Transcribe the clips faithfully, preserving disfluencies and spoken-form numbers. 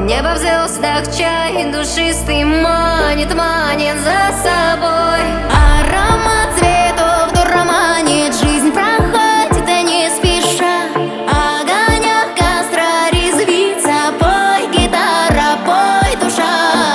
Небо в звездах, чай душистый манит, манит за собой. Аромат цветов дурманит, жизнь проходит не спеша. Огонек костра резвится, пой, гитара, пой, душа.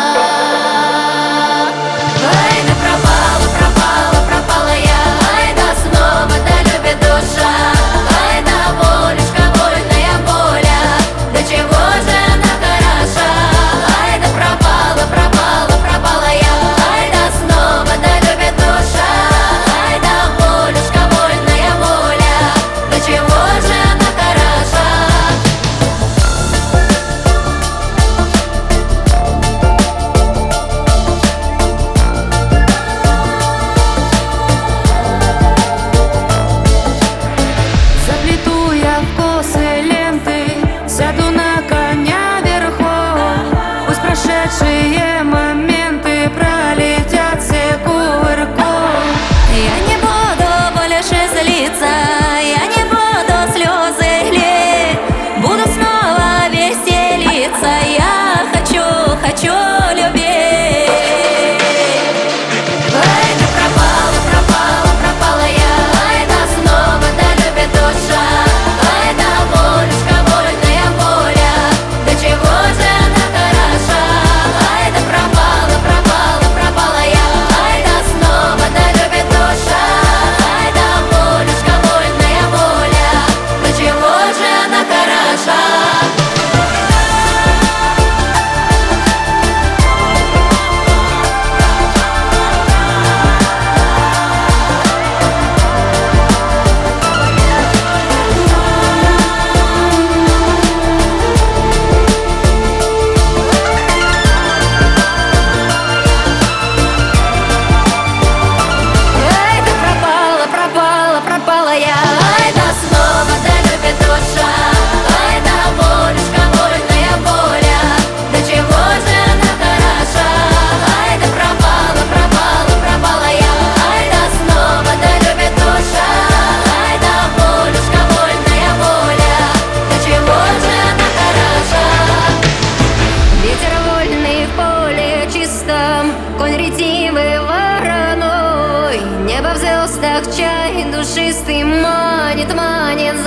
Ай да пропала, пропала, пропала я, ай да снова да любит душа. Ай да волюшка, вольная воля, до чего же она хороша. Ай да пропала, пропала, пропала я, ай да снова да любит душа. Ай да волюшка, вольная воля, до чего же она хороша. Заплету я в косы ленты, сяду на коня верхом. Пусть прошедшие моменты пролетят все кувырком. Я не буду больше злиться, я не буду слезы лить, буду снова веселиться. Я хочу, хочу любить. Ай да пропала, пропала, пропала я, ай да снова да любит душа. Ай да волюшка, вольная воля, до чего же она хороша. Ай да пропала, пропала, пропала я, ай да снова да любит душа. Ай да волюшка, вольная воля, до чего же она хороша. Ай да пропала, пропала, пропала я, ай да снова да любит душа. Ай да волюшка, вольная воля, до чего же она хороша. Ай да пропала, пропала, пропала я, ай да снова да любит душа. Ай да волюшка, вольная воля, до чего же она хороша. Ветер вольный в поле чистом, конь ретивый вороной. Небо в звездах, чай душистый манит, манит